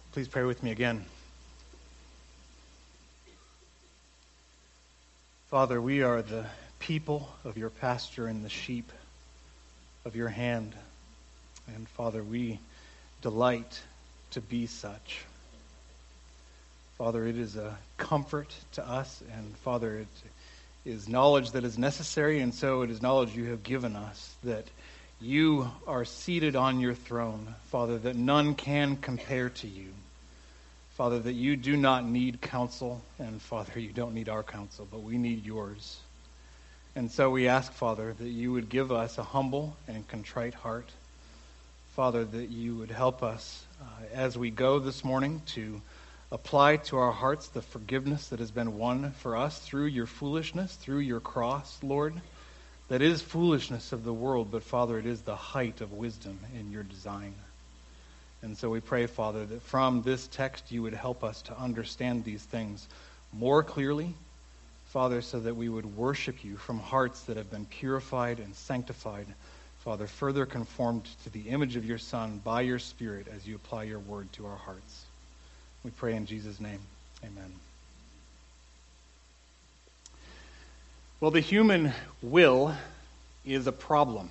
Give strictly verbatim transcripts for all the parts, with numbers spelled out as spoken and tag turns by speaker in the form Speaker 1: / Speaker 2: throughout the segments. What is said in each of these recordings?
Speaker 1: Please pray with me again. Father, we are the people of your pasture and the sheep of your hand. And Father, we delight to be such. Father, it is a comfort to us, and Father, it is knowledge that is necessary, and so it is knowledge you have given us, that you are seated on your throne, Father, that none can compare to you. Father, that you do not need counsel, and Father, you don't need our counsel, but we need yours. And so we ask, Father, that you would give us a humble and contrite heart. Father, that you would help us uh, as we go this morning to apply to our hearts the forgiveness that has been won for us through your foolishness, through your cross, Lord. That is foolishness of the world, but Father, it is the height of wisdom in your design. And so we pray, Father, that from this text you would help us to understand these things more clearly, Father, so that we would worship you from hearts that have been purified and sanctified, Father, further conformed to the image of your Son by your Spirit as you apply your word to our hearts. We pray in Jesus' name. Amen. Well, the human will is a problem.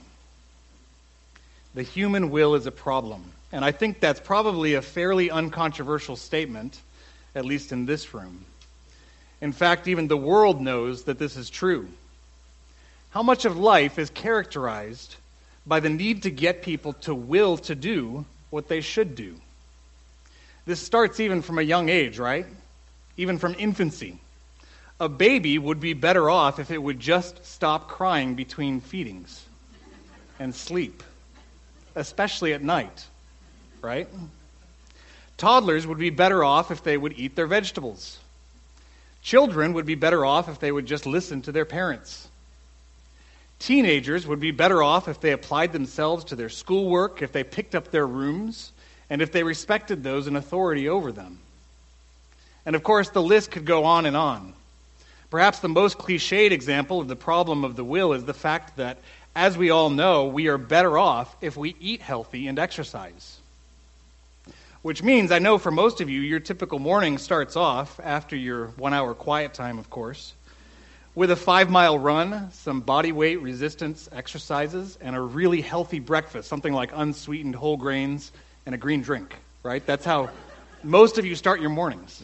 Speaker 1: The human will is a problem. And I think that's probably a fairly uncontroversial statement, at least in this room. In fact, even the world knows that this is true. How much of life is characterized by the need to get people to will to do what they should do? This starts even from a young age, right? Even from infancy. A baby would be better off if it would just stop crying between feedings and sleep, especially at night, right? Toddlers would be better off if they would eat their vegetables. Children would be better off if they would just listen to their parents. Teenagers would be better off if they applied themselves to their schoolwork, if they picked up their rooms, and if they respected those in authority over them. And of course, the list could go on and on. Perhaps the most cliched example of the problem of the will is the fact that, as we all know, we are better off if we eat healthy and exercise. Which means, I know for most of you, your typical morning starts off, after your one-hour quiet time, of course, with a five-mile run, some body weight resistance exercises, and a really healthy breakfast, something like unsweetened whole grains and a green drink, right? That's how most of you start your mornings.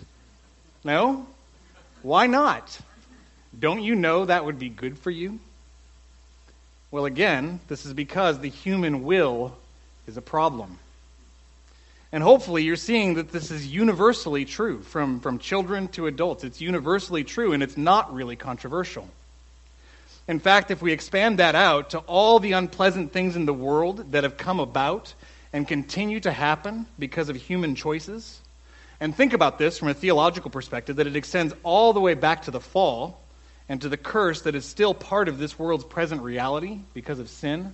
Speaker 1: No? Why not? Don't you know that would be good for you? Well, again, this is because the human will is a problem. And hopefully you're seeing that this is universally true, from, from children to adults. It's universally true, and it's not really controversial. In fact, if we expand that out to all the unpleasant things in the world that have come about and continue to happen because of human choices, and think about this from a theological perspective, that it extends all the way back to the fall and to the curse that is still part of this world's present reality because of sin.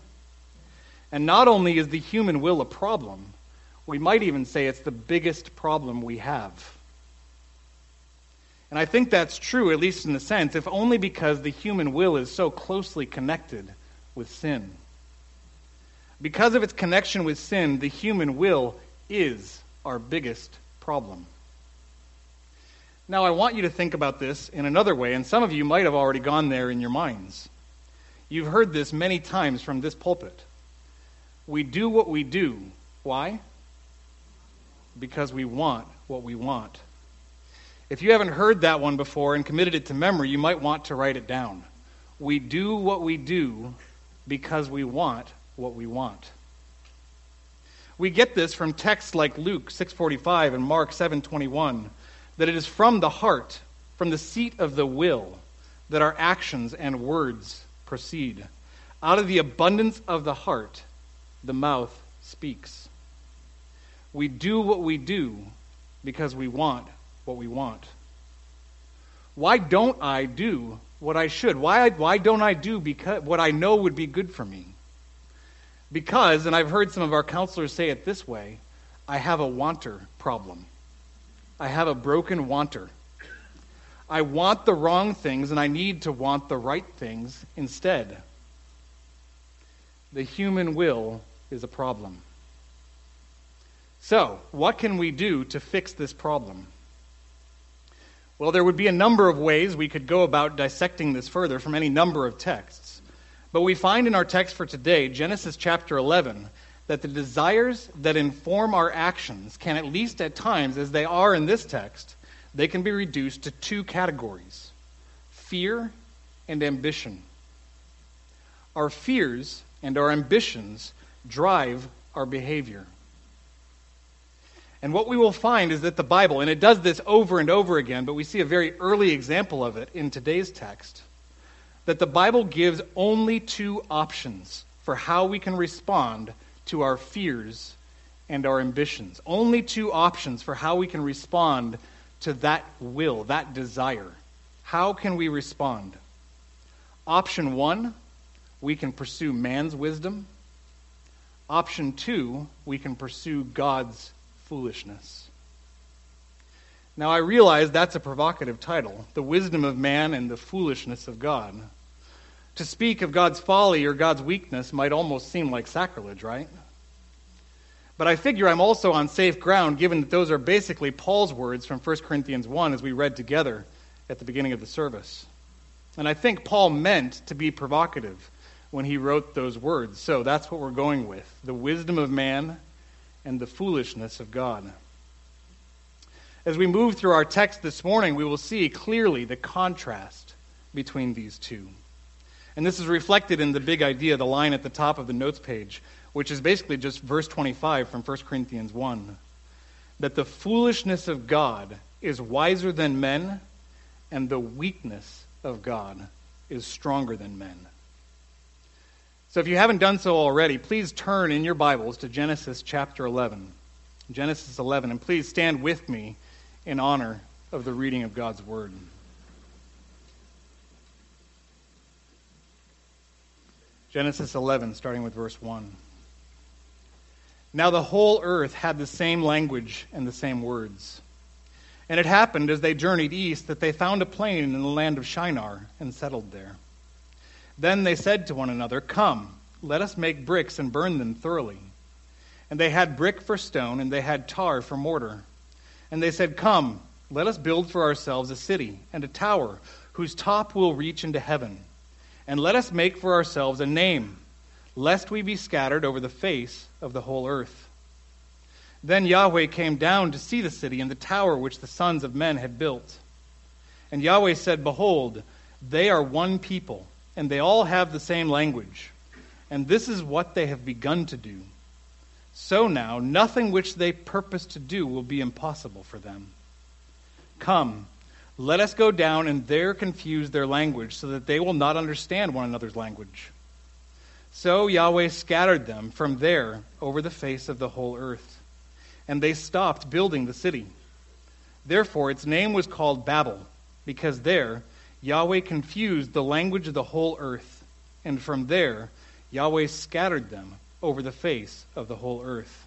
Speaker 1: And not only is the human will a problem, we might even say it's the biggest problem we have. And I think that's true, at least in the sense, if only because the human will is so closely connected with sin. Because of its connection with sin, the human will is our biggest problem. Now, I want you to think about this in another way, and some of you might have already gone there in your minds. You've heard this many times from this pulpit. We do what we do. Why? Because we want what we want. If you haven't heard that one before and committed it to memory, you might want to write it down. We do what we do because we want what we want. We get this from texts like Luke six forty-five and Mark seven twenty-one, that it is from the heart, from the seat of the will, that our actions and words proceed. Out of the abundance of the heart, the mouth speaks. We do what we do because we want what we want. Why don't I do what I should? Why, why don't I do because, what I know would be good for me? Because, and I've heard some of our counselors say it this way, I have a wanter problem. I have a broken wanter. I want the wrong things, and I need to want the right things instead. The human will is a problem. So, what can we do to fix this problem? Well, there would be a number of ways we could go about dissecting this further from any number of texts. But we find in our text for today, Genesis chapter eleven, that the desires that inform our actions can, at least at times, as they are in this text, they can be reduced to two categories: fear and ambition. Our fears and our ambitions drive our behavior. And what we will find is that the Bible, and it does this over and over again, but we see a very early example of it in today's text, that the Bible gives only two options for how we can respond to our fears and our ambitions. Only two options for how we can respond to that will, that desire. How can we respond? Option one, we can pursue man's wisdom. Option two, we can pursue God's foolishness. Now, I realize that's a provocative title, the wisdom of man and the foolishness of God. To speak of God's folly or God's weakness might almost seem like sacrilege, right? But I figure I'm also on safe ground, given that those are basically Paul's words from First Corinthians one, as we read together at the beginning of the service. And I think Paul meant to be provocative when he wrote those words. So that's what we're going with: the wisdom of man and the foolishness of God. As we move through our text this morning, we will see clearly the contrast between these two. And this is reflected in the big idea, the line at the top of the notes page, which is basically just verse twenty-five from First Corinthians one, that the foolishness of God is wiser than men, and the weakness of God is stronger than men. So if you haven't done so already, please turn in your Bibles to Genesis chapter eleven. Genesis eleven, and please stand with me in honor of the reading of God's Word. Genesis eleven, starting with verse one. Now the whole earth had the same language and the same words. And it happened as they journeyed east that they found a plain in the land of Shinar and settled there. Then they said to one another, "Come, let us make bricks and burn them thoroughly." And they had brick for stone, and they had tar for mortar. And they said, "Come, let us build for ourselves a city and a tower whose top will reach into heaven. And let us make for ourselves a name, lest we be scattered over the face of the whole earth." Then Yahweh came down to see the city and the tower which the sons of men had built. And Yahweh said, "Behold, they are one people, and they all have the same language. And this is what they have begun to do. So now, nothing which they purpose to do will be impossible for them. Come, let us go down and there confuse their language, so that they will not understand one another's language." So Yahweh scattered them from there over the face of the whole earth, and they stopped building the city. Therefore its name was called Babel, because there Yahweh confused the language of the whole earth, and from there Yahweh scattered them over the face of the whole earth.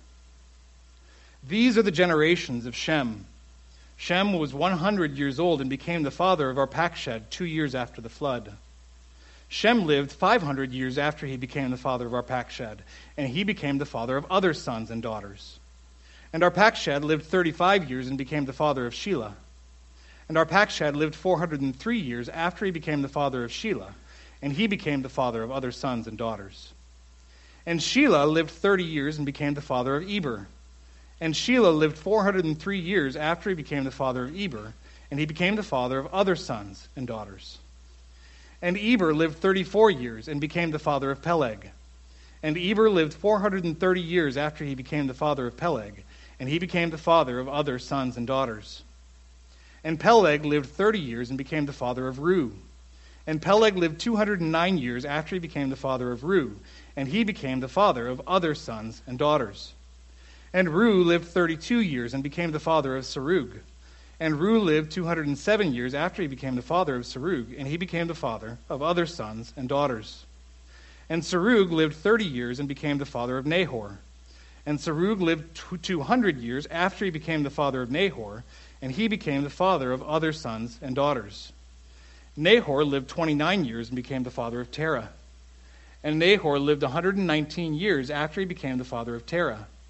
Speaker 1: These are the generations of Shem. Shem was one hundred years old and became the father of Arpachshad two years after the flood. Shem lived five hundred years after he became the father of Arpachshad, and he became the father of other sons and daughters. And Arpachshad lived thirty-five years and became the father of Shelah. And Arpachshad lived four hundred three years after he became the father of Shelah, and he became the father of other sons and daughters. And Shelah lived thirty years and became the father of Eber. And Shelah lived four hundred three years after he became the father of Eber, and he became the father of other sons and daughters. And Eber lived thirty-four years and became the father of Peleg. And Eber lived four hundred thirty years after he became the father of Peleg, and he became the father of other sons and daughters. And Peleg lived thirty years and became the father of Reu. And Peleg lived two hundred nine years after he became the father of Reu, and he became the father of other sons and daughters. And Reu lived thirty-two years and became the father of Serug. And Reu lived two hundred seven years after he became the father of Serug, and he became the father of other sons and daughters. And Serug lived thirty years and became the father of Nahor. And Serug lived two hundred years after he became the father of Nahor, and he became the father of other sons and daughters. Nahor lived twenty-nine years and became the father of Terah. And Nahor lived one hundred nineteen years after he became the father of Terah.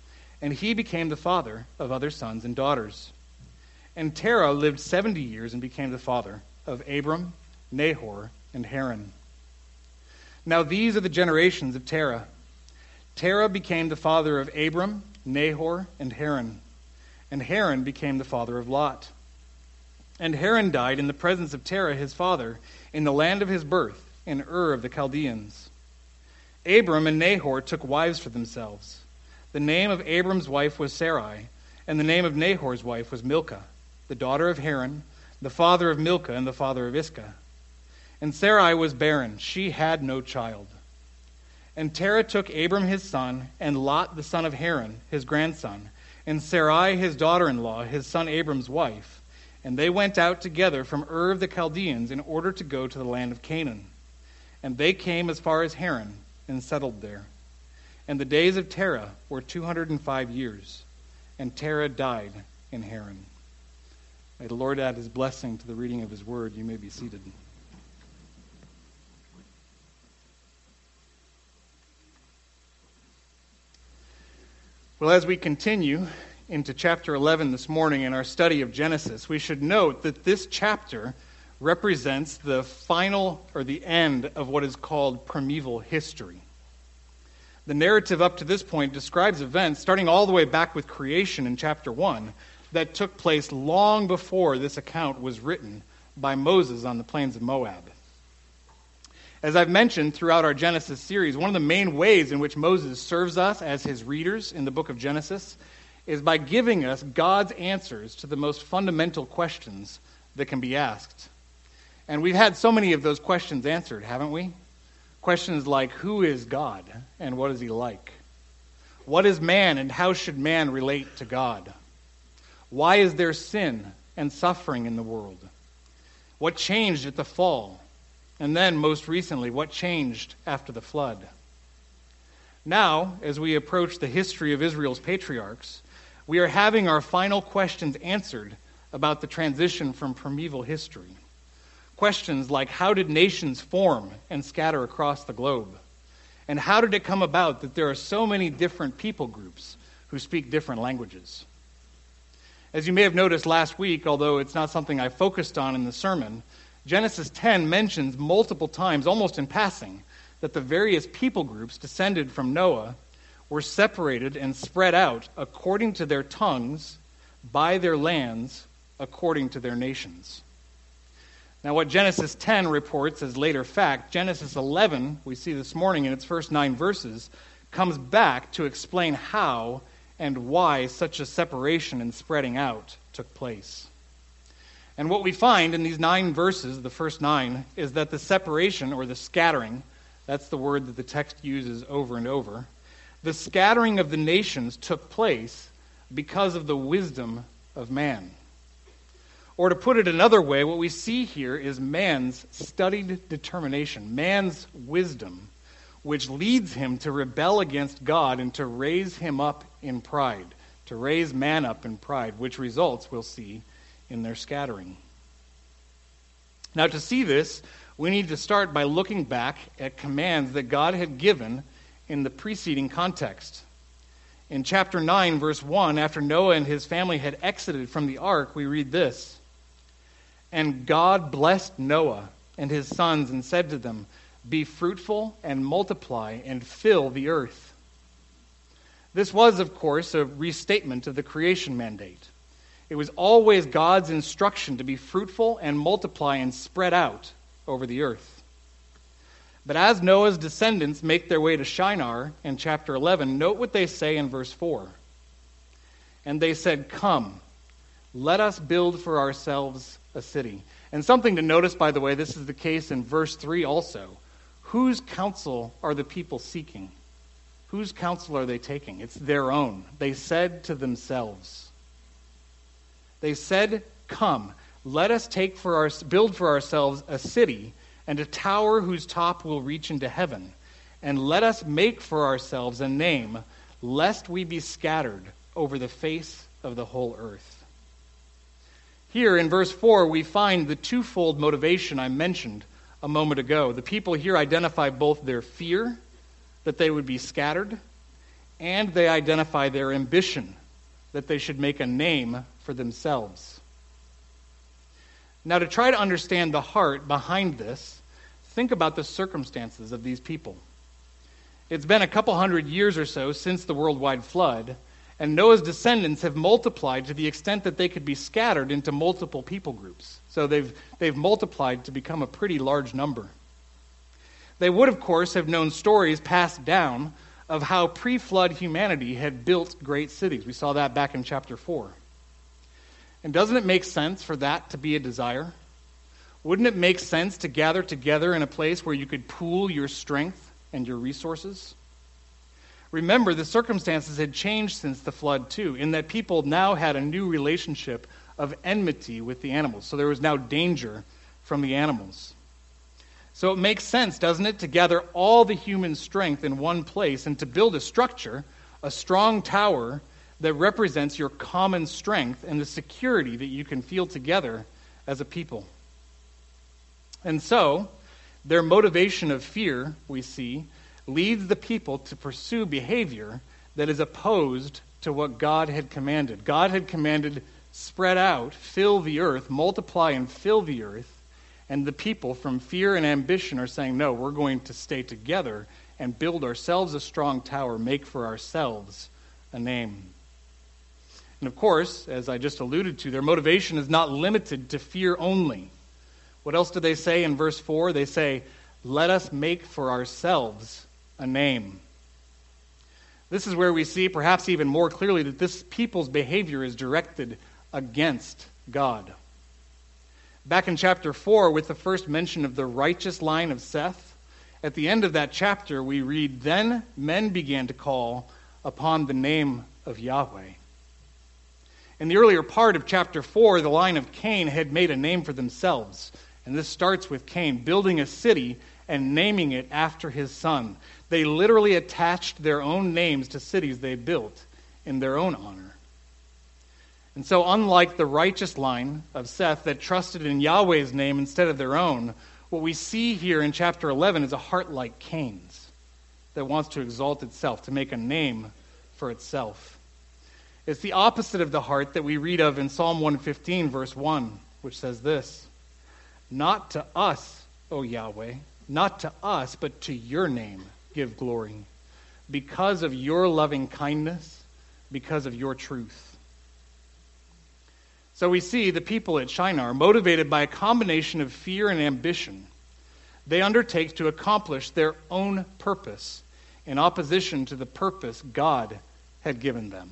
Speaker 1: and he became the father of other sons and daughters. And Terah lived seventy years and became the father of Abram, Nahor, and Haran. Now these are the generations of Terah. Terah became the father of Abram, Nahor, and Haran. And Haran became the father of Lot. And Haran died in the presence of Terah his father, in the land of his birth, in Ur of the Chaldeans. Abram and Nahor took wives for themselves. The name of Abram's wife was Sarai, and the name of Nahor's wife was Milcah, the daughter of Haran, the father of Milcah and the father of Iscah. And Sarai was barren, she had no child. And Terah took Abram his son, and Lot the son of Haran, his grandson, and Sarai his daughter-in-law, his son Abram's wife, and they went out together from Ur of the Chaldeans in order to go to the land of Canaan. And they came as far as Haran, and settled there. And the days of Terah were two hundred and five years, and Terah died in Haran. May the Lord add his blessing to the reading of his word. You may be seated. Well, as we continue into chapter eleven this morning in our study of Genesis, we should note that this chapter represents the final or the end of what is called primeval history. The narrative up to this point describes events starting all the way back with creation in chapter one that took place long before this account was written by Moses on the plains of Moab. As I've mentioned throughout our Genesis series, one of the main ways in which Moses serves us as his readers in the book of Genesis is by giving us God's answers to the most fundamental questions that can be asked. And we've had so many of those questions answered, haven't we? Questions like, who is God and what is he like? What is man and how should man relate to God? Why is there sin and suffering in the world? What changed at the fall? And then, most recently, what changed after the flood? Now, as we approach the history of Israel's patriarchs, we are having our final questions answered about the transition from primeval history. Questions like, how did nations form and scatter across the globe? And how did it come about that there are so many different people groups who speak different languages? As you may have noticed last week, although it's not something I focused on in the sermon, Genesis ten mentions multiple times, almost in passing, that the various people groups descended from Noah were separated and spread out according to their tongues, by their lands, according to their nations. Now, what Genesis ten reports as later fact, Genesis eleven, we see this morning in its first nine verses, comes back to explain how and why such a separation and spreading out took place. And what we find in these nine verses, the first nine, is that the separation or the scattering, that's the word that the text uses over and over, the scattering of the nations took place because of the wisdom of man. Or to put it another way, what we see here is man's studied determination, man's wisdom, which leads him to rebel against God and to raise him up in pride, to raise man up in pride, which results, we'll see, in their scattering. Now, to see this, we need to start by looking back at commands that God had given in the preceding context. In chapter nine, verse one, after Noah and his family had exited from the ark, we read this: "And God blessed Noah and his sons and said to them, 'Be fruitful and multiply and fill the earth.'" This was, of course, a restatement of the creation mandate. It was always God's instruction to be fruitful and multiply and spread out over the earth. But as Noah's descendants make their way to Shinar in chapter eleven, note what they say in verse four. "And they said, 'Come, let us build for ourselves a city.'" And something to notice, by the way, this is the case in verse three also. Whose counsel are the people seeking? Whose counsel are they taking? It's their own. They said to themselves. They said, "Come, let us take for our, build for ourselves a city and a tower whose top will reach into heaven, and let us make for ourselves a name, lest we be scattered over the face of the whole earth." Here in verse four, we find the twofold motivation I mentioned a moment ago. The people here identify both their fear that they would be scattered and they identify their ambition, that they should make a name for themselves. Now, to try to understand the heart behind this, think about the circumstances of these people. It's been a couple hundred years or so since the worldwide flood, and Noah's descendants have multiplied to the extent that they could be scattered into multiple people groups. So they've, they've multiplied to become a pretty large number. They would, of course, have known stories passed down of how pre-flood humanity had built great cities. We saw that back in chapter four. And doesn't it make sense for that to be a desire? Wouldn't it make sense to gather together in a place where you could pool your strength and your resources? Remember, the circumstances had changed since the flood too, in that people now had a new relationship of enmity with the animals. So there was now danger from the animals. So it makes sense, doesn't it, to gather all the human strength in one place and to build a structure, a strong tower that represents your common strength and the security that you can feel together as a people. And so, their motivation of fear, we see, leads the people to pursue behavior that is opposed to what God had commanded. God had commanded, spread out, fill the earth, multiply and fill the earth. And the people, from fear and ambition, are saying, no, we're going to stay together and build ourselves a strong tower, make for ourselves a name. And of course, as I just alluded to, their motivation is not limited to fear only. What else do they say in verse four? They say, let us make for ourselves a name. This is where we see, perhaps even more clearly, that this people's behavior is directed against God. Back in chapter four, with the first mention of the righteous line of Seth, at the end of that chapter we read, then men began to call upon the name of Yahweh. In the earlier part of chapter four, the line of Cain had made a name for themselves. And this starts with Cain building a city and naming it after his son. They literally attached their own names to cities they built in their own honor. And so unlike the righteous line of Seth that trusted in Yahweh's name instead of their own, what we see here in chapter eleven is a heart like Cain's that wants to exalt itself, to make a name for itself. It's the opposite of the heart that we read of in Psalm one fifteen, verse one, which says this, not to us, O Yahweh, not to us, but to your name give glory, because of your loving kindness, because of your truth. So we see the people at Shinar, motivated by a combination of fear and ambition, they undertake to accomplish their own purpose in opposition to the purpose God had given them.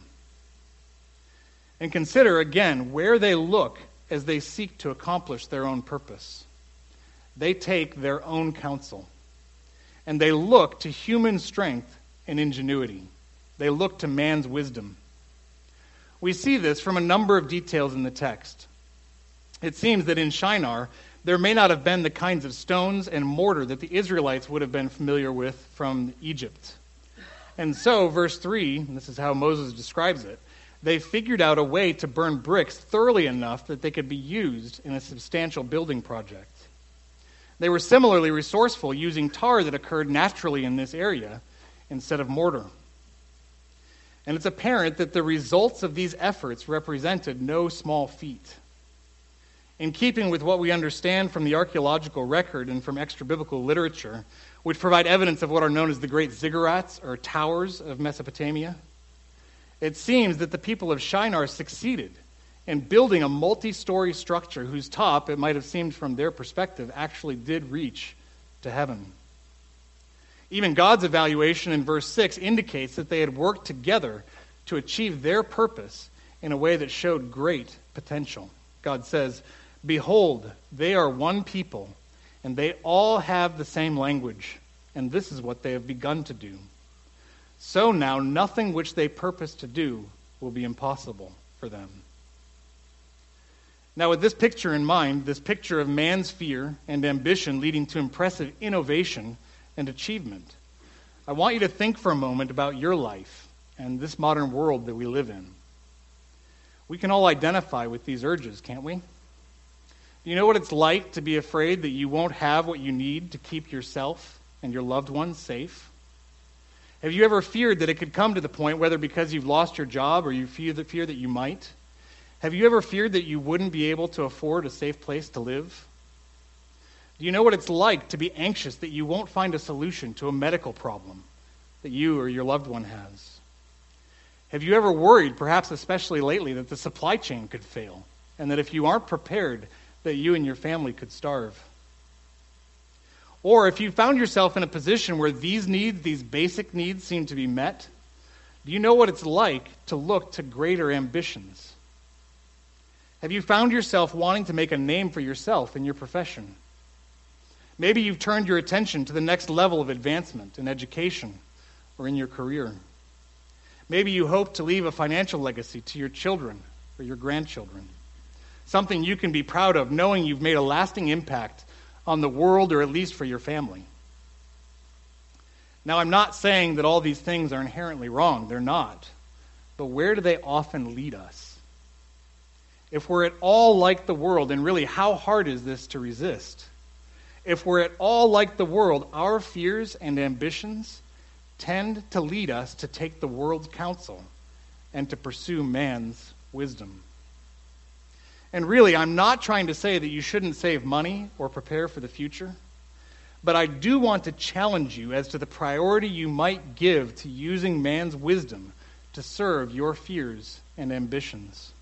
Speaker 1: And consider again where they look as they seek to accomplish their own purpose. They take their own counsel, and they look to human strength and ingenuity. They look to man's wisdom. We see this from a number of details in the text. It seems that in Shinar, there may not have been the kinds of stones and mortar that the Israelites would have been familiar with from Egypt. And so, verse three, and this is how Moses describes it, they figured out a way to burn bricks thoroughly enough that they could be used in a substantial building project. They were similarly resourceful, using tar that occurred naturally in this area instead of mortar. And it's apparent that the results of these efforts represented no small feat. In keeping with what we understand from the archaeological record and from extra-biblical literature, which provide evidence of what are known as the great ziggurats, or towers of Mesopotamia, it seems that the people of Shinar succeeded in building a multi-story structure whose top, it might have seemed from their perspective, actually did reach to heaven. Even God's evaluation in verse six indicates that they had worked together to achieve their purpose in a way that showed great potential. God says, behold, they are one people, and they all have the same language, and this is what they have begun to do. So now nothing which they purpose to do will be impossible for them. Now with this picture in mind, this picture of man's fear and ambition leading to impressive innovation and achievement, I want you to think for a moment about your life and this modern world that we live in. We can all identify with these urges, can't we? Do you know what it's like to be afraid that you won't have what you need to keep yourself and your loved ones safe? Have you ever feared that it could come to the point, whether because you've lost your job or you fear that, fear that you might? Have you ever feared that you wouldn't be able to afford a safe place to live? Do you know what it's like to be anxious that you won't find a solution to a medical problem that you or your loved one has? Have you ever worried, perhaps especially lately, that the supply chain could fail and that if you aren't prepared, that you and your family could starve? Or if you found yourself in a position where these needs, these basic needs, seem to be met, do you know what it's like to look to greater ambitions? Have you found yourself wanting to make a name for yourself in your profession? Maybe you've turned your attention to the next level of advancement in education or in your career. Maybe you hope to leave a financial legacy to your children or your grandchildren, something you can be proud of, knowing you've made a lasting impact on the world, or at least for your family. Now, I'm not saying that all these things are inherently wrong. They're not. But where do they often lead us? If we're at all like the world, and really, how hard is this to resist? If we're at all like the world, our fears and ambitions tend to lead us to take the world's counsel and to pursue man's wisdom. And really, I'm not trying to say that you shouldn't save money or prepare for the future, but I do want to challenge you as to the priority you might give to using man's wisdom to serve your fears and ambitions.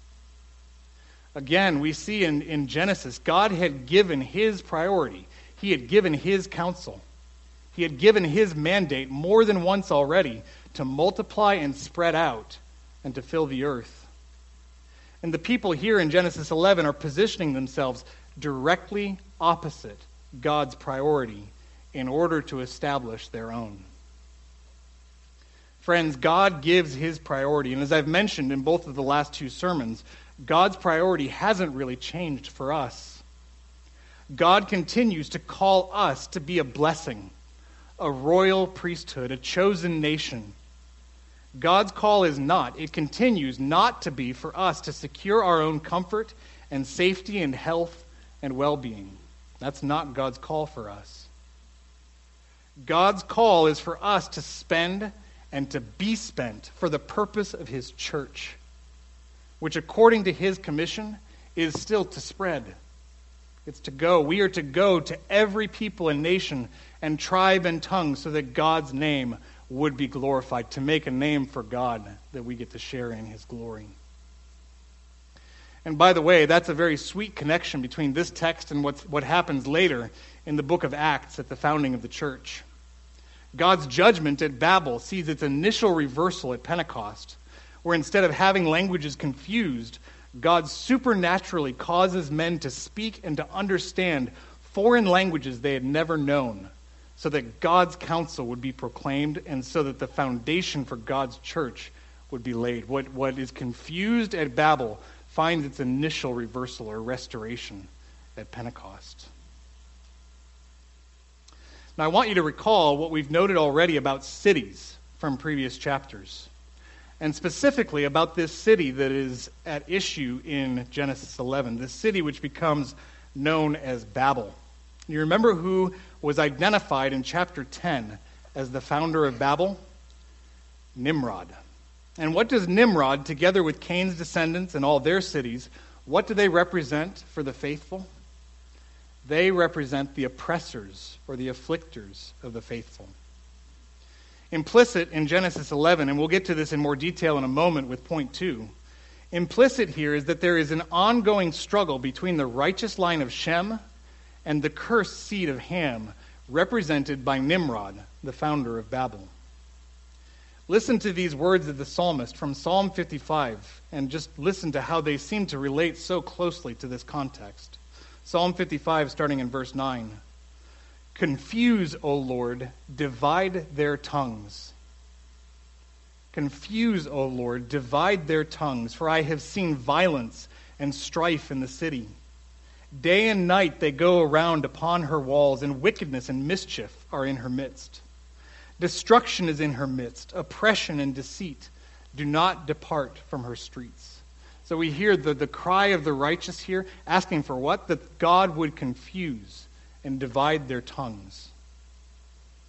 Speaker 1: Again, we see in, in Genesis, God had given his priority. He had given his counsel. He had given his mandate more than once already to multiply and spread out and to fill the earth. And the people here in Genesis eleven are positioning themselves directly opposite God's priority in order to establish their own. Friends, God gives his priority. And as I've mentioned in both of the last two sermons, God's priority hasn't really changed for us. God continues to call us to be a blessing, a royal priesthood, a chosen nation. God's call is not, it continues not to be for us to secure our own comfort and safety and health and well-being. That's not God's call for us. God's call is for us to spend and to be spent for the purpose of his church, which according to his commission is still to spread. It's to go. We are to go to every people and nation and tribe and tongue so that God's name would be glorified, to make a name for God that we get to share in his glory. And by the way, that's a very sweet connection between this text and what's, what happens later in the book of Acts at the founding of the church. God's judgment at Babel sees its initial reversal at Pentecost, where instead of having languages confused, God supernaturally causes men to speak and to understand foreign languages they had never known, so that God's counsel would be proclaimed and so that the foundation for God's church would be laid. What, what is confused at Babel finds its initial reversal or restoration at Pentecost. Now, I want you to recall what we've noted already about cities from previous chapters, and specifically about this city that is at issue in Genesis eleven, this city which becomes known as Babel. You remember who was identified in chapter ten as the founder of Babel? Nimrod. And what does Nimrod, together with Cain's descendants and all their cities, what do they represent for the faithful? They represent the oppressors or the afflictors of the faithful. Implicit in Genesis eleven, and we'll get to this in more detail in a moment with point two, implicit here is that there is an ongoing struggle between the righteous line of Shem and the cursed seed of Ham, represented by Nimrod, the founder of Babel. Listen to these words of the psalmist from Psalm fifty-five, and just listen to how they seem to relate so closely to this context. Psalm fifty-five, starting in verse nine. Confuse, O Lord, divide their tongues. Confuse, O Lord, divide their tongues, for I have seen violence and strife in the city. Day and night they go around upon her walls, and wickedness and mischief are in her midst. Destruction is in her midst. Oppression and deceit do not depart from her streets. So we hear the, the cry of the righteous here, asking for what? That God would confuse and divide their tongues.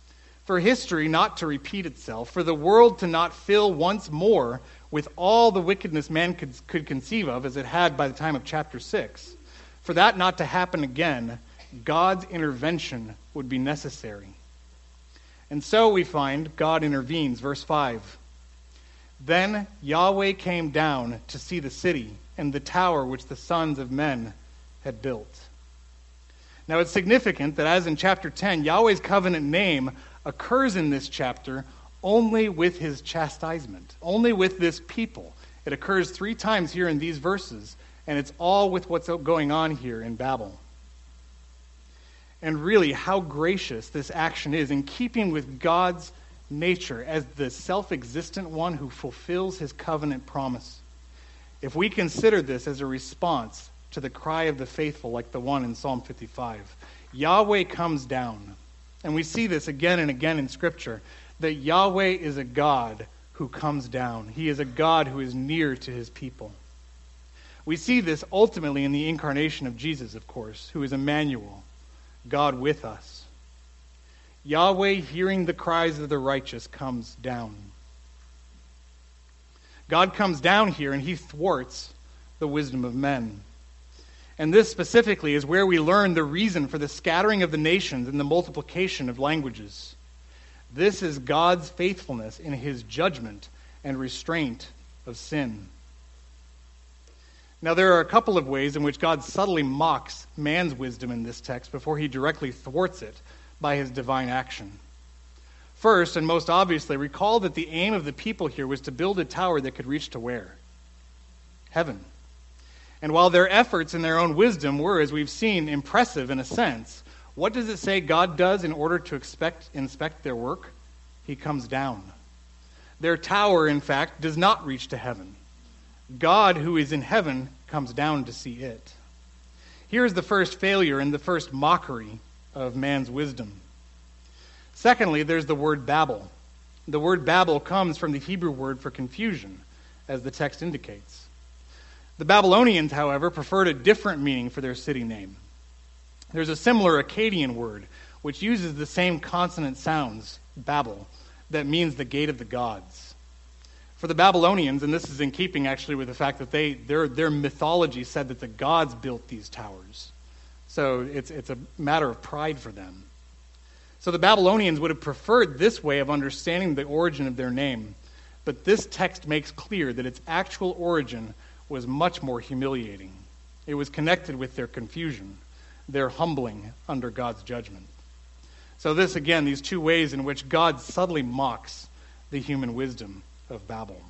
Speaker 1: for history not to repeat itself, for the world to not fill once more with all the wickedness man could, could conceive of as it had by the time of chapter six, for that not to happen again, God's intervention would be necessary. And so we find God intervenes. Verse five. Then Yahweh came down to see the city and the tower which the sons of men had built. Now it's significant that as in chapter ten, Yahweh's covenant name occurs in this chapter only with his chastisement, only with this people. It occurs three times here in these verses, and it's all with what's going on here in Babel. And really, how gracious this action is in keeping with God's nature as the self-existent one who fulfills his covenant promise. If we consider this as a response to the cry of the faithful, like the one in Psalm fifty-five, Yahweh comes down. And we see this again and again in Scripture, that Yahweh is a God who comes down. He is a God who is near to his people. We see this ultimately in the incarnation of Jesus, of course, who is Emmanuel, God with us. Yahweh, hearing the cries of the righteous, comes down. God comes down here and he thwarts the wisdom of men. And this specifically is where we learn the reason for the scattering of the nations and the multiplication of languages. This is God's faithfulness in his judgment and restraint of sin. Now, there are a couple of ways in which God subtly mocks man's wisdom in this text before he directly thwarts it by his divine action. First, and most obviously, recall that the aim of the people here was to build a tower that could reach to where? Heaven. And while their efforts in their own wisdom were, as we've seen, impressive in a sense, what does it say God does in order to expect, inspect their work? He comes down. Their tower, in fact, does not reach to heaven. God, who is in heaven, comes down to see it. Here's the first failure and the first mockery of man's wisdom. Secondly, there's the word Babel. The word Babel comes from the Hebrew word for confusion, as the text indicates. The Babylonians, however, preferred a different meaning for their city name. There's a similar Akkadian word, which uses the same consonant sounds, Babel, that means the gate of the gods. For the Babylonians, and this is in keeping actually with the fact that they their their mythology said that the gods built these towers. So it's it's a matter of pride for them. So the Babylonians would have preferred this way of understanding the origin of their name, but this text makes clear that its actual origin was much more humiliating. It was connected with their confusion, their humbling under God's judgment. So this, again, these two ways in which God subtly mocks the human wisdom of Babel.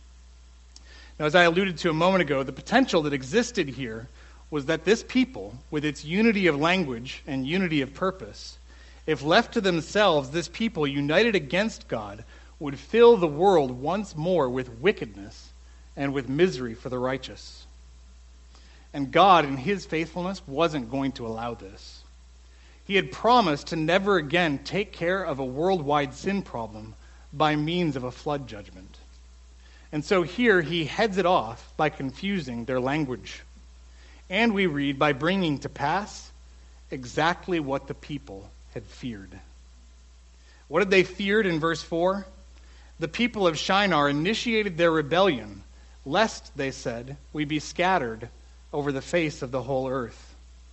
Speaker 1: Now, as I alluded to a moment ago, the potential that existed here was that this people, with its unity of language and unity of purpose, if left to themselves, this people, united against God, would fill the world once more with wickedness and with misery for the righteous. And God, in his faithfulness, wasn't going to allow this. He had promised to never again take care of a worldwide sin problem by means of a flood judgment. And so here he heads it off by confusing their language. And we read by bringing to pass exactly what the people had feared. What had they feared in verse four? The people of Shinar initiated their rebellion, lest, they said, we be scattered over the face of the whole earth.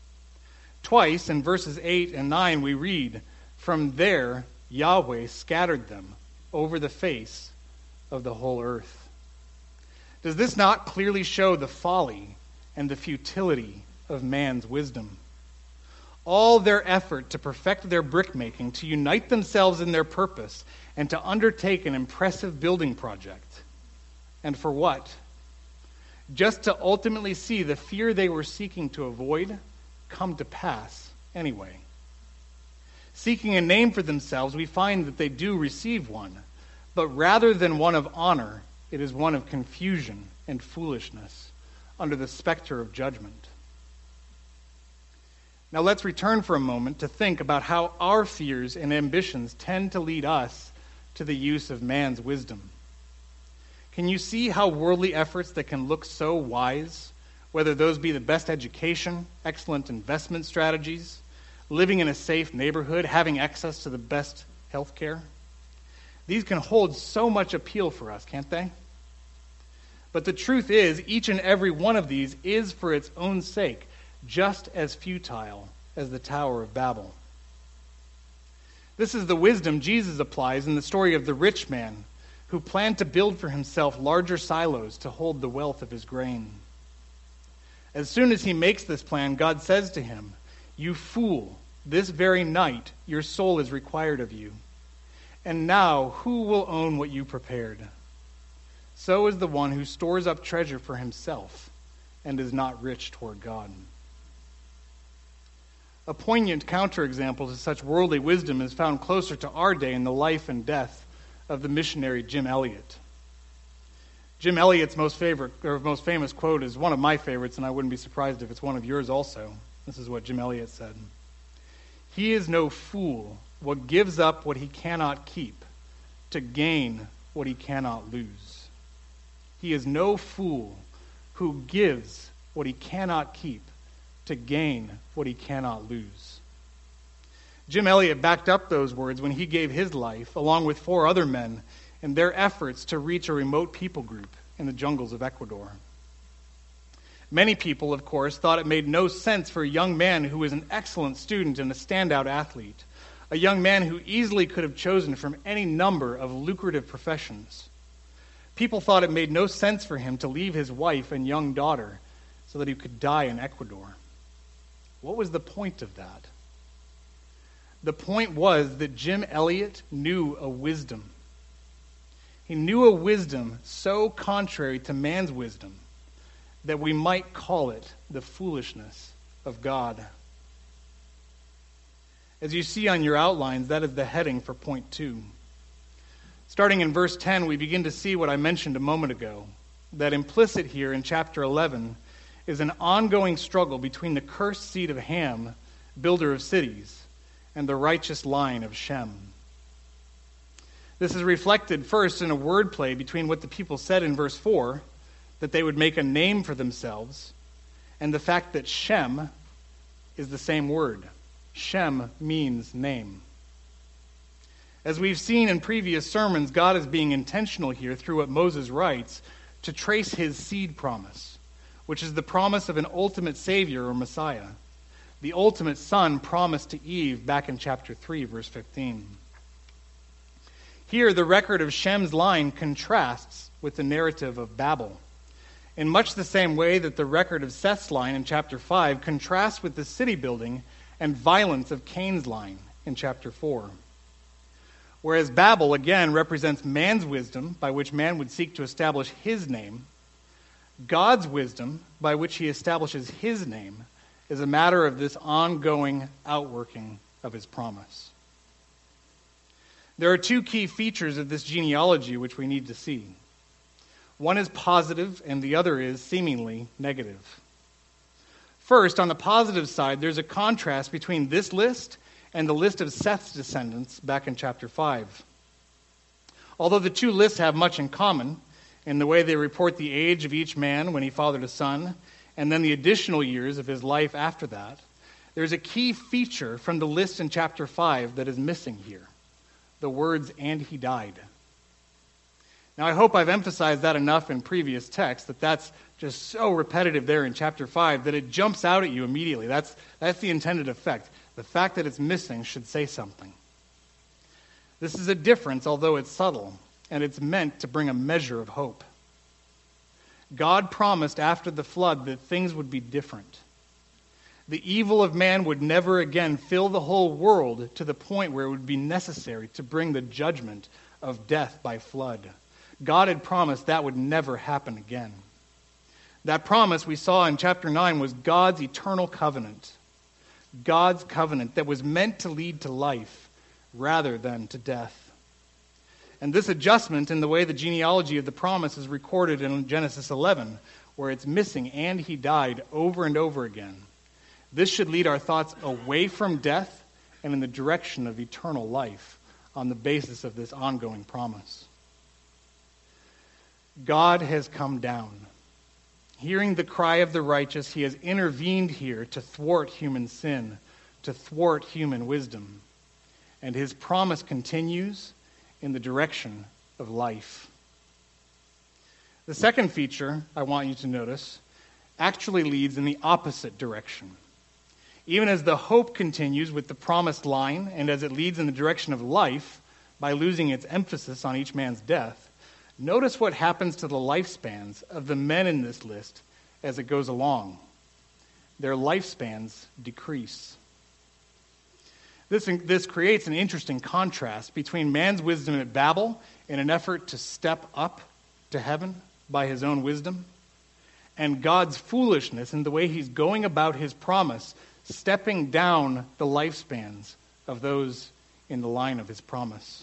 Speaker 1: Twice in verses eight and nine we read, from there Yahweh scattered them over the face of the whole earth. Does this not clearly show the folly and the futility of man's wisdom? All their effort to perfect their brickmaking, to unite themselves in their purpose, and to undertake an impressive building project. And for what? Just to ultimately see the fear they were seeking to avoid come to pass anyway. Seeking a name for themselves, we find that they do receive one. But rather than one of honor, it is one of confusion and foolishness under the specter of judgment. Now let's return for a moment to think about how our fears and ambitions tend to lead us to the use of man's wisdom. Can you see how worldly efforts that can look so wise, whether those be the best education, excellent investment strategies, living in a safe neighborhood, having access to the best healthcare. These can hold so much appeal for us, can't they? But the truth is, each and every one of these is, for its own sake, just as futile as the Tower of Babel. This is the wisdom Jesus applies in the story of the rich man who planned to build for himself larger silos to hold the wealth of his grain. As soon as he makes this plan, God says to him, "You fool, this very night your soul is required of you. And now who will own what you prepared?" So is the one who stores up treasure for himself and is not rich toward God. A poignant counterexample to such worldly wisdom is found closer to our day in the life and death of the missionary Jim Elliot. Jim Elliot's most favorite or most famous quote is one of my favorites, and I wouldn't be surprised if it's one of yours also. This is what Jim Elliot said: "He is no fool what gives up what he cannot keep to gain what he cannot lose. He is no fool who gives what he cannot keep to gain what he cannot lose." Jim Elliot backed up those words when he gave his life, along with four other men, in their efforts to reach a remote people group in the jungles of Ecuador. Many people, of course, thought it made no sense for a young man who was an excellent student and a standout athlete, a young man who easily could have chosen from any number of lucrative professions. People thought it made no sense for him to leave his wife and young daughter so that he could die in Ecuador. What was the point of that? The point was that Jim Elliot knew a wisdom. He knew a wisdom so contrary to man's wisdom that we might call it the foolishness of God. As you see on your outlines, that is the heading for point two. Starting in verse ten, we begin to see what I mentioned a moment ago, that implicit here in chapter eleven is an ongoing struggle between the cursed seed of Ham, builder of cities, and the righteous line of Shem. This is reflected first in a wordplay between what the people said in verse four, that they would make a name for themselves, and the fact that Shem is the same word. Shem means name. As we've seen in previous sermons, God is being intentional here through what Moses writes to trace his seed promise, which is the promise of an ultimate Savior or Messiah, the ultimate Son promised to Eve back in chapter three, verse fifteen. Here, the record of Shem's line contrasts with the narrative of Babel, in much the same way that the record of Seth's line in chapter five contrasts with the city building and violence of Cain's line in chapter four. Whereas Babel, again, represents man's wisdom, by which man would seek to establish his name, God's wisdom, by which he establishes his name, is a matter of this ongoing outworking of his promise. There are two key features of this genealogy which we need to see. One is positive, and the other is seemingly negative. First, on the positive side, there's a contrast between this list and the list of Seth's descendants back in chapter five. Although the two lists have much in common in the way they report the age of each man when he fathered a son, and then the additional years of his life after that, there's a key feature from the list in chapter five that is missing here: the words, "and he died." Now, I hope I've emphasized that enough in previous texts that that's just so repetitive there in chapter five that it jumps out at you immediately. That's, that's the intended effect. The fact that it's missing should say something. This is a difference, although it's subtle, and it's meant to bring a measure of hope. God promised after the flood that things would be different. The evil of man would never again fill the whole world to the point where it would be necessary to bring the judgment of death by flood. God had promised that would never happen again. That promise we saw in chapter nine was God's eternal covenant. God's covenant that was meant to lead to life rather than to death. And this adjustment in the way the genealogy of the promise is recorded in Genesis eleven, where it's missing "and he died" over and over again, this should lead our thoughts away from death and in the direction of eternal life on the basis of this ongoing promise. God has come down. Hearing the cry of the righteous, he has intervened here to thwart human sin, to thwart human wisdom. and his promise continues in the direction of life. The second feature I want you to notice actually leads in the opposite direction. Even as the hope continues with the promised line, and as it leads in the direction of life by losing its emphasis on each man's death, notice what happens to the lifespans of the men in this list as it goes along. Their lifespans decrease. This, this creates an interesting contrast between man's wisdom at Babel in an effort to step up to heaven by his own wisdom, and God's foolishness in the way he's going about his promise, stepping down the lifespans of those in the line of his promise.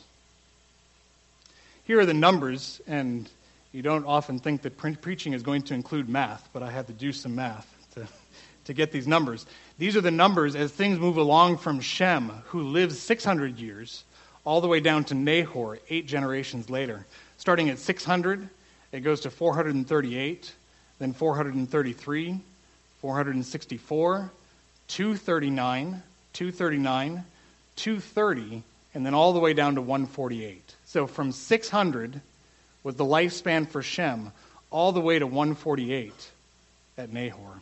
Speaker 1: Here are the numbers, and you don't often think that pre- preaching is going to include math, but I had to do some math to, to get these numbers. These are the numbers as things move along from Shem, who lives six hundred years, all the way down to Nahor, eight generations later. Starting at six hundred, it goes to four hundred thirty-eight, then four hundred thirty-three, four hundred sixty-four, two thirty-nine, two thirty-nine, two thirty, and then all the way down to one forty-eight. So from six hundred was the lifespan for Shem, all the way to one forty-eight at Nahor.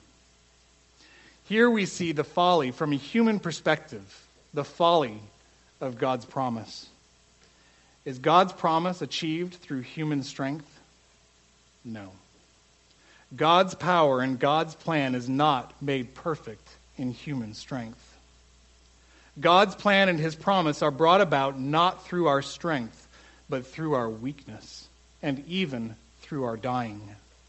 Speaker 1: Here we see the folly, from a human perspective, the folly of God's promise. Is God's promise achieved through human strength? No. God's power and God's plan is not made perfect in human strength. God's plan and his promise are brought about not through our strength, but through our weakness, and even through our dying.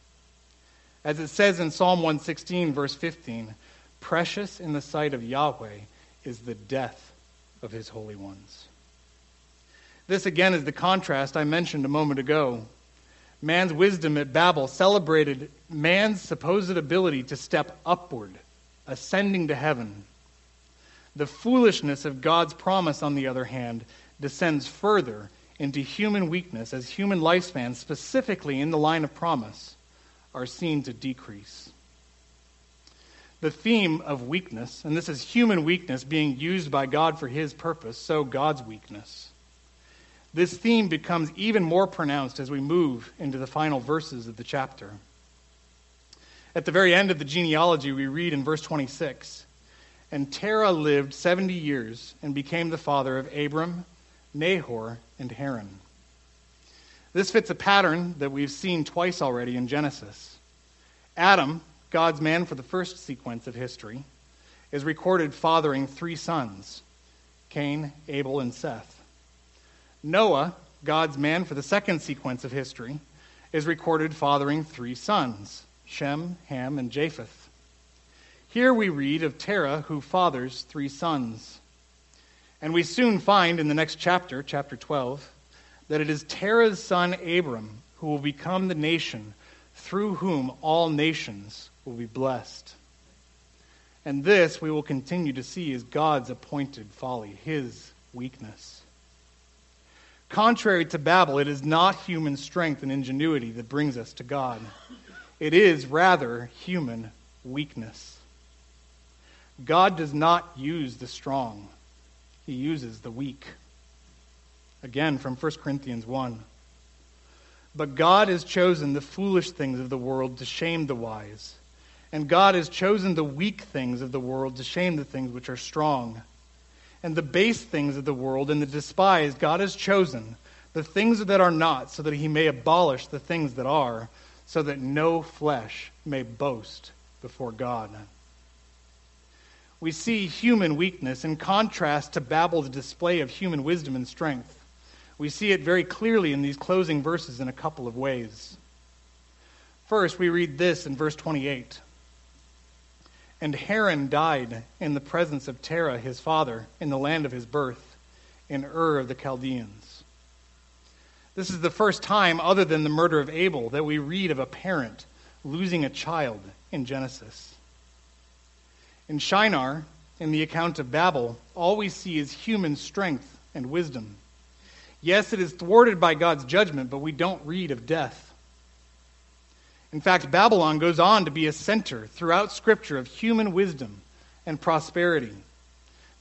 Speaker 1: As it says in Psalm one sixteen, verse fifteen, precious in the sight of Yahweh is the death of his holy ones. This again is the contrast I mentioned a moment ago. Man's wisdom at Babel celebrated man's supposed ability to step upward, ascending to heaven. The foolishness of God's promise, on the other hand, descends further into human weakness as human lifespans, specifically in the line of promise, are seen to decrease. The theme of weakness, and this is human weakness being used by God for his purpose, so God's weakness. This theme becomes even more pronounced as we move into the final verses of the chapter. At the very end of the genealogy, we read in verse twenty-six, "And Terah lived seventy years and became the father of Abram, Nahor, and Haran." This fits a pattern that we've seen twice already in Genesis. Adam, God's man for the first sequence of history, is recorded fathering three sons, Cain, Abel, and Seth. Noah, God's man for the second sequence of history, is recorded fathering three sons, Shem, Ham, and Japheth. Here we read of Terah, who fathers three sons. And we soon find in the next chapter, chapter twelve, that it is Terah's son Abram who will become the nation through whom all nations will be blessed. And this we will continue to see as God's appointed folly, his weakness. Contrary to Babel, it is not human strength and ingenuity that brings us to God. It is rather human weakness. God does not use the strong. He uses the weak. Again, from First Corinthians one. But God has chosen the foolish things of the world to shame the wise. And God has chosen the weak things of the world to shame the things which are strong. And the base things of the world and the despised God has chosen, the things that are not, so that he may abolish the things that are, so that no flesh may boast before God. We see human weakness in contrast to Babel's display of human wisdom and strength. We see it very clearly in these closing verses in a couple of ways. First, we read this in verse twenty-eight. "And Haran died in the presence of Terah his father in the land of his birth, in Ur of the Chaldeans." This is the first time, other than the murder of Abel, that we read of a parent losing a child in Genesis. In Shinar, in the account of Babel, all we see is human strength and wisdom. Yes, it is thwarted by God's judgment, but we don't read of death. In fact, Babylon goes on to be a center throughout Scripture of human wisdom and prosperity.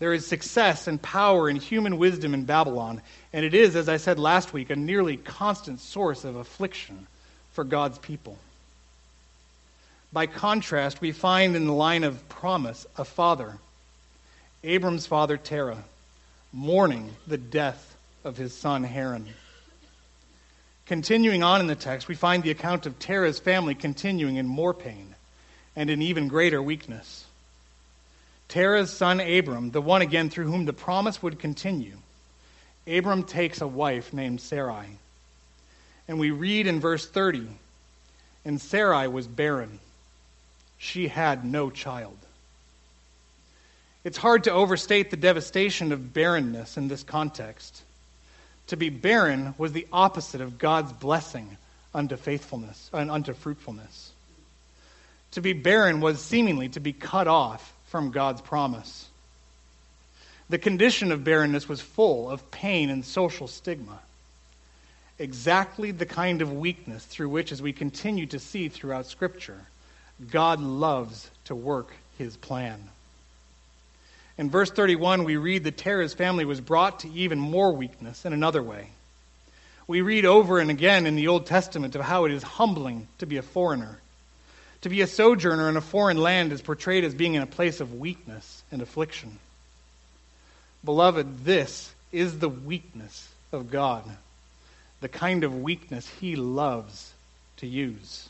Speaker 1: There is success and power and human wisdom in Babylon, and it is, as I said last week, a nearly constant source of affliction for God's people. By contrast, we find in the line of promise a father, Abram's father Terah, mourning the death of his son Haran. Continuing on in the text, we find the account of Terah's family continuing in more pain and in even greater weakness. Terah's son Abram, the one again through whom the promise would continue, Abram takes a wife named Sarai. And we read in verse thirty, and Sarai was barren. She had no child. It's hard to overstate the devastation of barrenness in this context. To be barren was the opposite of God's blessing unto faithfulness and unto fruitfulness. To be barren was seemingly to be cut off from God's promise. The condition of barrenness was full of pain and social stigma. Exactly the kind of weakness through which, as we continue to see throughout Scripture, God loves to work his plan. In verse thirty-one, we read that Terah's family was brought to even more weakness in another way. We read over and again in the Old Testament of how it is humbling to be a foreigner. To be a sojourner in a foreign land is portrayed as being in a place of weakness and affliction. Beloved, this is the weakness of God, the kind of weakness he loves to use.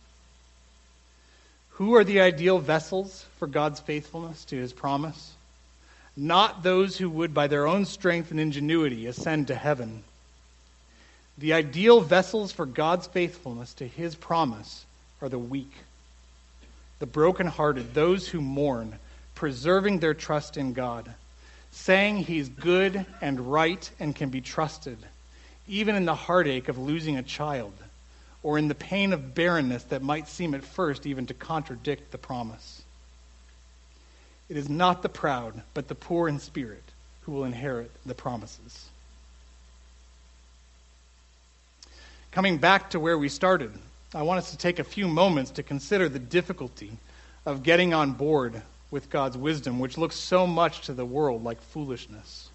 Speaker 1: Who are the ideal vessels for God's faithfulness to his promise? Not those who would, by their own strength and ingenuity, ascend to heaven. The ideal vessels for God's faithfulness to his promise are the weak, the brokenhearted, those who mourn, preserving their trust in God, saying he's good and right and can be trusted, even in the heartache of losing a child, or in the pain of barrenness that might seem at first even to contradict the promise. It is not the proud, but the poor in spirit who will inherit the promises. Coming back to where we started, I want us to take a few moments to consider the difficulty of getting on board with God's wisdom, which looks so much to the world like foolishness.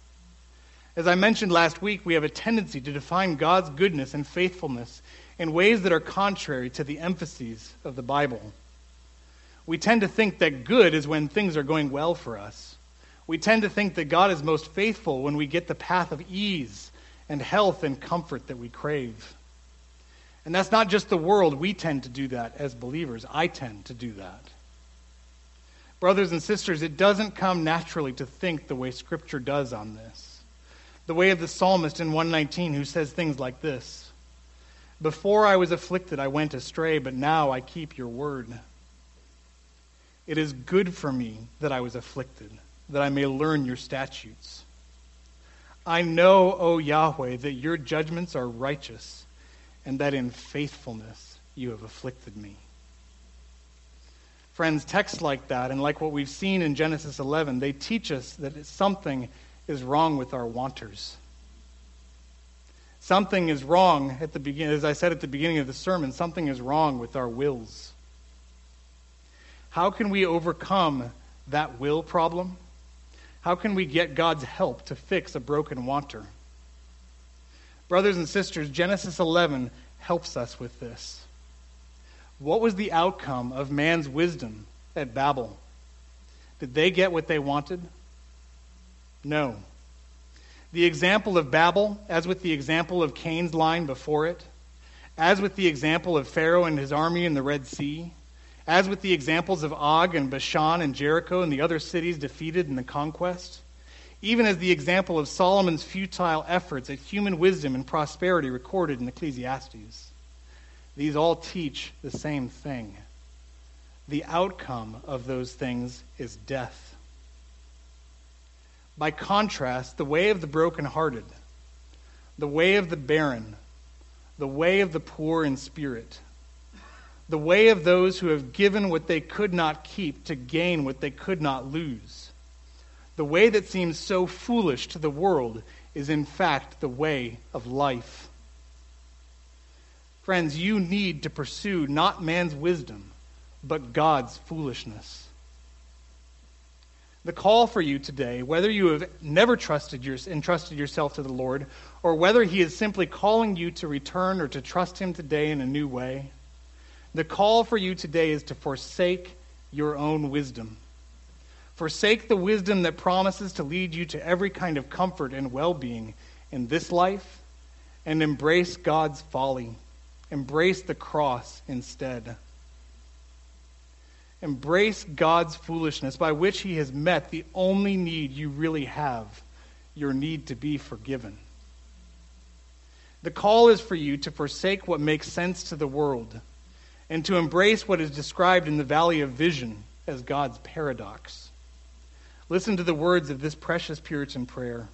Speaker 1: As I mentioned last week, we have a tendency to define God's goodness and faithfulness in ways that are contrary to the emphases of the Bible. We tend to think that good is when things are going well for us. We tend to think that God is most faithful when we get the path of ease and health and comfort that we crave. And that's not just the world. We tend to do that as believers. I tend to do that. Brothers and sisters, it doesn't come naturally to think the way Scripture does on this. The way of the psalmist in one nineteen who says things like this: "Before I was afflicted, I went astray, but now I keep your word. It is good for me that I was afflicted, that I may learn your statutes. I know, O Yahweh, that your judgments are righteous, and that in faithfulness you have afflicted me." Friends, texts like that, and like what we've seen in Genesis eleven, they teach us that something is wrong with our wanters. Something is wrong at the beginning, as I said at the beginning of the sermon, something is wrong with our wills. How can we overcome that will problem? How can we get God's help to fix a broken wanter? Brothers and sisters, Genesis eleven helps us with this. What was the outcome of man's wisdom at Babel? Did they get what they wanted? No. The example of Babel, as with the example of Cain's line before it, as with the example of Pharaoh and his army in the Red Sea, as with the examples of Og and Bashan and Jericho and the other cities defeated in the conquest, even as the example of Solomon's futile efforts at human wisdom and prosperity recorded in Ecclesiastes, these all teach the same thing. The outcome of those things is death. By contrast, the way of the brokenhearted, the way of the barren, the way of the poor in spirit, the way of those who have given what they could not keep to gain what they could not lose, the way that seems so foolish to the world is in fact the way of life. Friends, you need to pursue not man's wisdom, but God's foolishness. The call for you today, whether you have never trusted your, entrusted yourself to the Lord, or whether he is simply calling you to return or to trust him today in a new way, the call for you today is to forsake your own wisdom. Forsake the wisdom that promises to lead you to every kind of comfort and well-being in this life, and embrace God's folly. Embrace the cross instead. Embrace God's foolishness, by which he has met the only need you really have, your need to be forgiven. The call is for you to forsake what makes sense to the world and to embrace what is described in the Valley of Vision as God's paradox. Listen to the words of this precious Puritan prayer.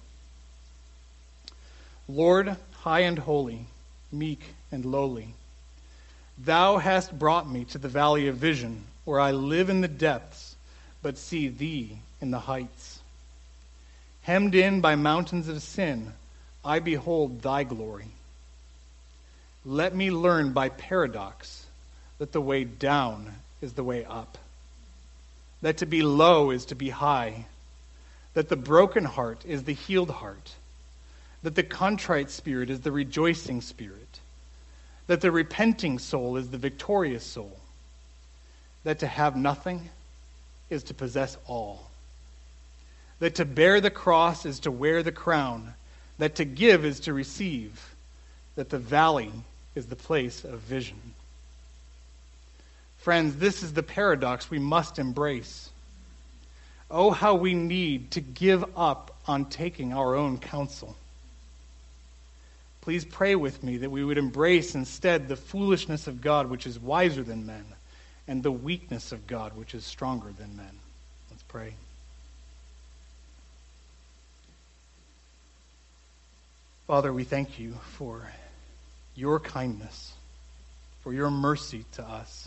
Speaker 1: Lord, high and holy, meek and lowly, thou hast brought me to the Valley of Vision, where I live in the depths, but see thee in the heights. Hemmed in by mountains of sin, I behold thy glory. Let me learn by paradox that the way down is the way up, that to be low is to be high, that the broken heart is the healed heart, that the contrite spirit is the rejoicing spirit, that the repenting soul is the victorious soul, that to have nothing is to possess all, that to bear the cross is to wear the crown, that to give is to receive, that the valley is the place of vision. Friends, this is the paradox we must embrace. Oh, how we need to give up on taking our own counsel. Please pray with me that we would embrace instead the foolishness of God, which is wiser than men, and the weakness of God, which is stronger than men. Let's pray. Father, we thank you for your kindness, for your mercy to us,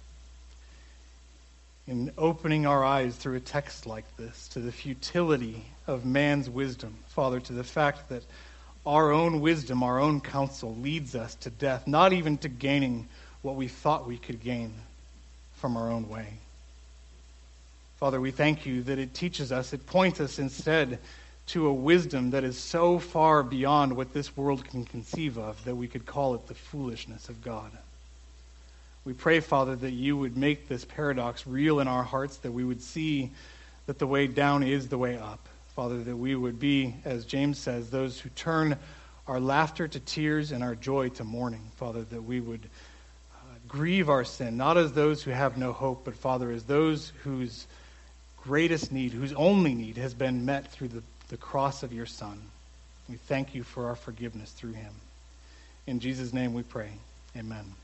Speaker 1: in opening our eyes through a text like this to the futility of man's wisdom. Father, to the fact that our own wisdom, our own counsel leads us to death, not even to gaining what we thought we could gain from our own way. Father, we thank you that it teaches us, it points us instead to a wisdom that is so far beyond what this world can conceive of that we could call it the foolishness of God. We pray, Father, that you would make this paradox real in our hearts, that we would see that the way down is the way up. Father, that we would be, as James says, those who turn our laughter to tears and our joy to mourning. Father, that we would uh, grieve our sin, not as those who have no hope, but, Father, as those whose greatest need, whose only need has been met through the, the cross of your Son. We thank you for our forgiveness through him. In Jesus' name we pray. Amen.